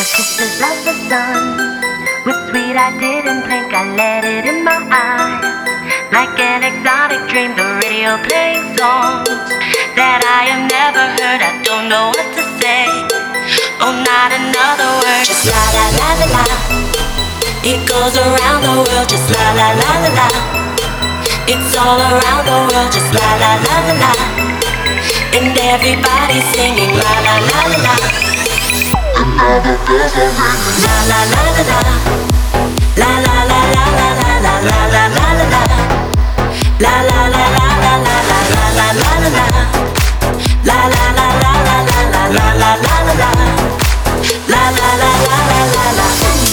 Kisses of the sun were sweet, I didn't blink, I let it in my eyes. Like an exotic dream, the radio playing songs that I have never heard. I don't know what to say, oh, not another word. Just la la la la la. It goes around the world, just la la la la la. It's all around the world, just la la la la la. And everybody's singing la la la la la. Another bells are ringing. La la la la la. La la la la la la la la la la la la. La la la la la la la la la la la la. La la la la la la la la la la la la. La la la la la la la.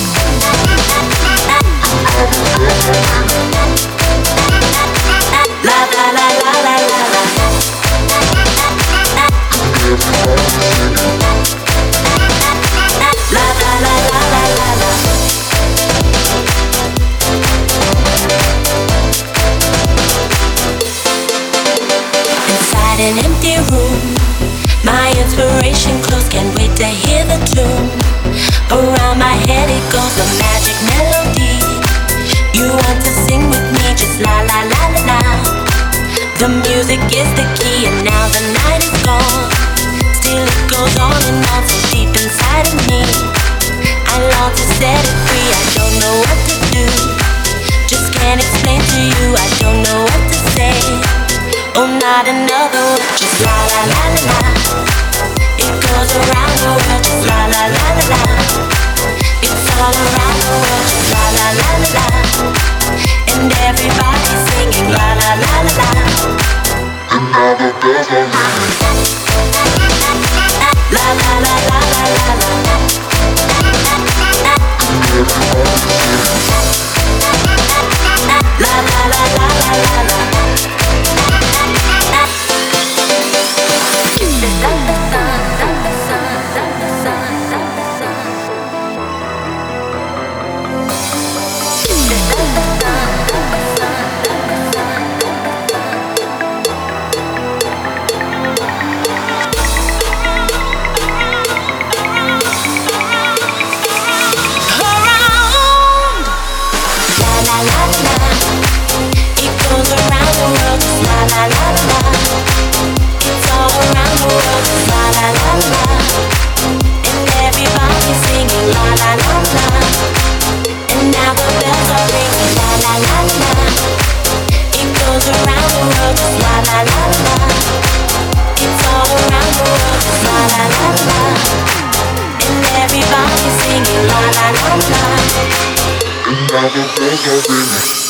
La la la la la la la. La la la la la la la. Inside an empty room, my inspiration close, can't wait to hear the tune. Around my head it goes, a magic melody. You want to sing with me, just la la la la la. The music is the key, and now the night is gone. Still it goes on and on, so deep inside of me. I long to set it free, I don't know what to do. Just can't explain to you, I don't know what to say. Oh, not another word, just la la la la la. It goes around the world, just la la la la la. It's all around the world, just la la la la la. And everybody's singing la la la la la. Another bells are ringing. La la la la la la la. La la la la la la la. Kisses of the sun, of the sun, of the sun, of the sun. Kisses of the sun, of the sun, of the sun, of the sun. Around, la la la la. It goes around the world, just la la la la. It's all around the world, just la la la la. And everybody's singing la la la la. And now the bells are ringing la la la la. It goes around the world, just la la la la. It's all around the world, just la la la la. And everybody's singing la la la la. And now the bells are ringing.